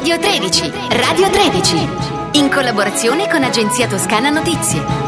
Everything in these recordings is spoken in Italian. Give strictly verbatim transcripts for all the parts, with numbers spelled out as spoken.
Radio tredici, Radio tredici, in collaborazione con Agenzia Toscana Notizie.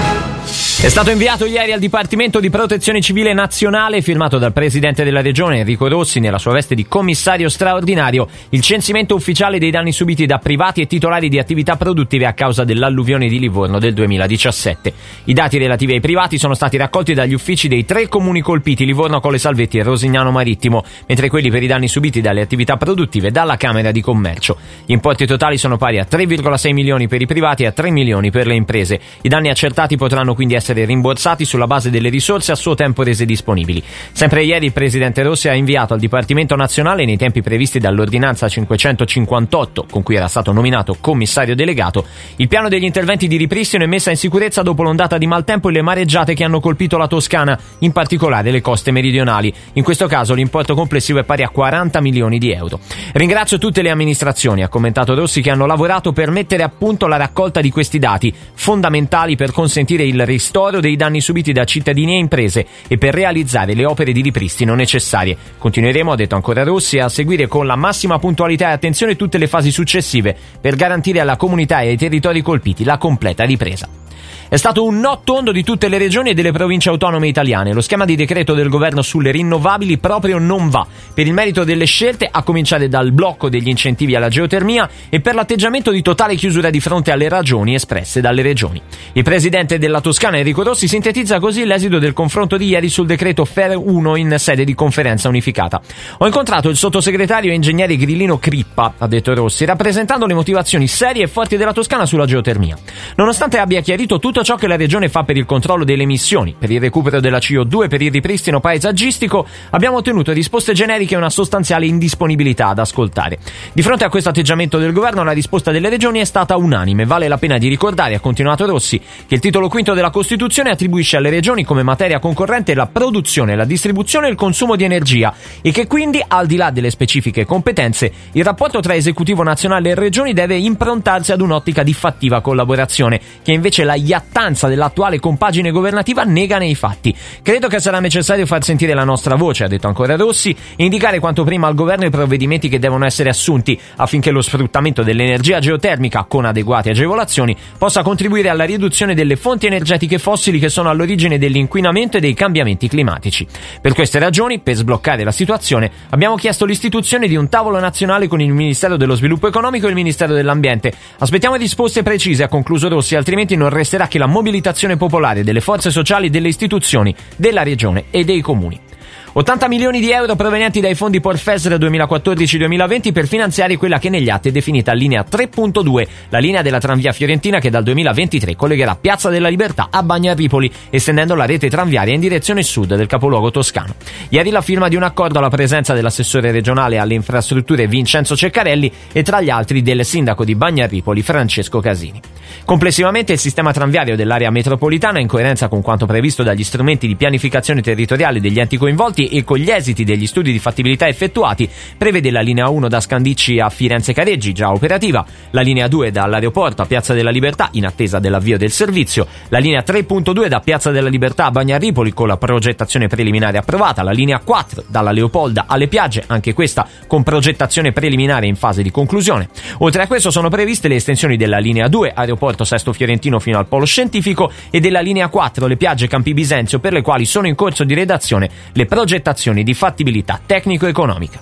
È stato inviato ieri al Dipartimento di Protezione Civile Nazionale, firmato dal Presidente della Regione Enrico Rossi nella sua veste di commissario straordinario, il censimento ufficiale dei danni subiti da privati e titolari di attività produttive a causa dell'alluvione di Livorno del duemiladiciassette. I dati relativi ai privati sono stati raccolti dagli uffici dei tre comuni colpiti, Livorno, Colle Salvetti e Rosignano Marittimo, mentre quelli per i danni subiti dalle attività produttive dalla Camera di Commercio. Gli importi totali sono pari a tre virgola sei milioni per i privati e a tre milioni per le imprese. I danni accertati potranno quindi essere rimborsati sulla base delle risorse a suo tempo rese disponibili. Sempre ieri il Presidente Rossi ha inviato al Dipartimento Nazionale, nei tempi previsti dall'ordinanza cinquecentocinquantotto, con cui era stato nominato commissario delegato, il piano degli interventi di ripristino e messa in sicurezza dopo l'ondata di maltempo e le mareggiate che hanno colpito la Toscana, in particolare le coste meridionali. In questo caso l'importo complessivo è pari a quaranta milioni di euro. Ringrazio tutte le amministrazioni, ha commentato Rossi, che hanno lavorato per mettere a punto la raccolta di questi dati, fondamentali per consentire il ristoro dei danni subiti da cittadini e imprese e per realizzare le opere di ripristino necessarie. Continueremo, ha detto ancora Rossi, a seguire con la massima puntualità e attenzione tutte le fasi successive per garantire alla comunità e ai territori colpiti la completa ripresa. È stato un no tondo di tutte le regioni e delle province autonome italiane. Lo schema di decreto del governo sulle rinnovabili proprio non va, per il merito delle scelte, a cominciare dal blocco degli incentivi alla geotermia e per l'atteggiamento di totale chiusura di fronte alle ragioni espresse dalle regioni. Il presidente della Toscana Enrico Rossi sintetizza così l'esito del confronto di ieri sul decreto F E R uno in sede di conferenza unificata. Ho incontrato il sottosegretario e ingegnere Grillino Crippa, ha detto Rossi, rappresentando le motivazioni serie e forti della Toscana sulla geotermia. Nonostante abbia chiarito tutto ciò che la regione fa per il controllo delle emissioni, per il recupero della C O due, per il ripristino paesaggistico, abbiamo ottenuto risposte generiche e una sostanziale indisponibilità ad ascoltare. Di fronte a questo atteggiamento del governo, la risposta delle regioni è stata unanime. Vale la pena di ricordare, ha continuato Rossi, che il titolo quinto della Costituzione attribuisce alle regioni come materia concorrente la produzione, la distribuzione e il consumo di energia e che quindi, al di là delle specifiche competenze, il rapporto tra esecutivo nazionale e regioni deve improntarsi ad un'ottica di fattiva collaborazione, che invece la iattanza dell'attuale compagine governativa nega nei fatti. Credo che sarà necessario far sentire la nostra voce, ha detto ancora Rossi, e indicare quanto prima al governo i provvedimenti che devono essere assunti affinché lo sfruttamento dell'energia geotermica, con adeguate agevolazioni, possa contribuire alla riduzione delle fonti energetiche fossili che sono all'origine dell'inquinamento e dei cambiamenti climatici. Per queste ragioni, per sbloccare la situazione, abbiamo chiesto l'istituzione di un tavolo nazionale con il Ministero dello Sviluppo Economico e il Ministero dell'Ambiente. Aspettiamo risposte precise, ha concluso Rossi, altrimenti non resterà che la mobilitazione popolare delle forze sociali, delle istituzioni, della regione e dei comuni. ottanta milioni di euro provenienti dai fondi Porfesr duemilaquattordici duemilaventi per finanziare quella che negli atti è definita linea tre punto due, la linea della tranvia fiorentina che dal duemilaventitré collegherà Piazza della Libertà a Bagnarripoli, estendendo la rete tranviaria in direzione sud del capoluogo toscano. Ieri la firma di un accordo alla presenza dell'assessore regionale alle infrastrutture Vincenzo Ceccarelli e tra gli altri del sindaco di Bagnarripoli Francesco Casini. Complessivamente il sistema tranviario dell'area metropolitana, in coerenza con quanto previsto dagli strumenti di pianificazione territoriale degli enti coinvolti e con gli esiti degli studi di fattibilità effettuati, prevede la linea uno da Scandicci a Firenze Careggi, già operativa, la linea due dall'aeroporto a Piazza della Libertà in attesa dell'avvio del servizio, la linea tre punto due da Piazza della Libertà a Bagnarripoli con la progettazione preliminare approvata, la linea quattro dalla Leopolda alle Piagge, anche questa con progettazione preliminare in fase di conclusione. Oltre a questo sono previste le estensioni della linea due aeroporto Sesto Fiorentino fino al polo scientifico e della linea quattro le Piagge Campi Bisenzio, per le quali sono in corso di redazione le progettazioni di fattibilità tecnico-economica.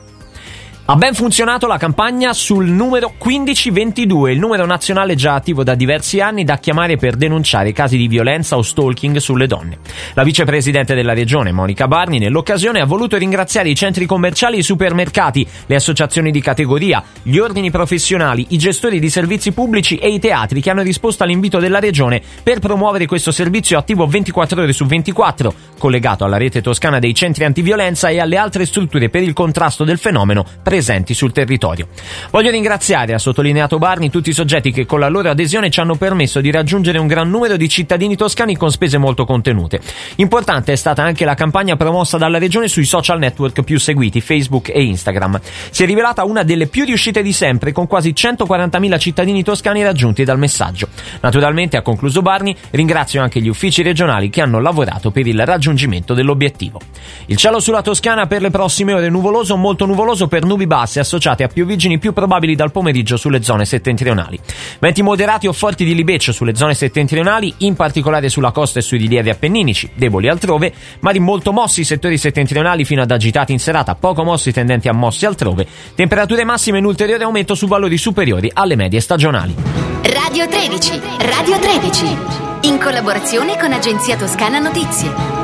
Ha ben funzionato la campagna sul numero quindici ventidue, il numero nazionale già attivo da diversi anni da chiamare per denunciare casi di violenza o stalking sulle donne. La vicepresidente della regione, Monica Barni, nell'occasione ha voluto ringraziare i centri commerciali e i supermercati, le associazioni di categoria, gli ordini professionali, i gestori di servizi pubblici e i teatri che hanno risposto all'invito della regione per promuovere questo servizio attivo ventiquattro ore su ventiquattro, collegato alla rete toscana dei centri antiviolenza e alle altre strutture per il contrasto del fenomeno presenti sul territorio. Voglio ringraziare, ha sottolineato Barni, tutti i soggetti che con la loro adesione ci hanno permesso di raggiungere un gran numero di cittadini toscani con spese molto contenute. Importante è stata anche la campagna promossa dalla regione sui social network più seguiti, Facebook e Instagram. Si è rivelata una delle più riuscite di sempre, con quasi centoquarantamila cittadini toscani raggiunti dal messaggio. Naturalmente, ha concluso Barni, ringrazio anche gli uffici regionali che hanno lavorato per il raggiungimento dell'obiettivo. Il cielo sulla Toscana per le prossime ore nuvoloso, molto nuvoloso per nubi nubi-basse associate a pioviggini più probabili dal pomeriggio sulle zone settentrionali. Venti moderati o forti di libeccio sulle zone settentrionali, in particolare sulla costa e sui rilievi appenninici, deboli altrove, mari molto mossi i settori settentrionali fino ad agitati in serata, poco mossi tendenti a mossi altrove, temperature massime in ulteriore aumento su valori superiori alle medie stagionali. Radio tredici, Radio tredici, in collaborazione con Agenzia Toscana Notizie.